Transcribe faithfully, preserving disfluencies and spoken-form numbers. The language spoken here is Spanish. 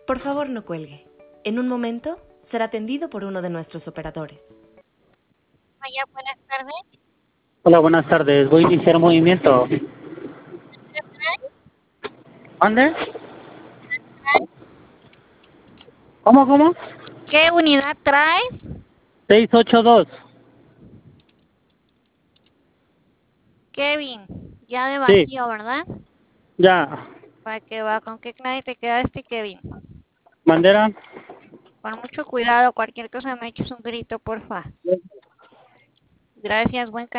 Por favor, no cuelgue. En un momento será atendido por uno de nuestros operadores. Hola, buenas tardes. Hola, buenas tardes. Voy a iniciar movimiento. ¿Dónde? ¿Cómo, cómo? ¿Qué unidad trae? seis ocho dos. Kevin, ya de Sí, vacío, ¿verdad? ya. ¿Para qué va? ¿Con qué nadie te quedaste, Kevin? ¿Bandera? Con mucho cuidado, cualquier cosa me eches un grito, porfa. Gracias, buen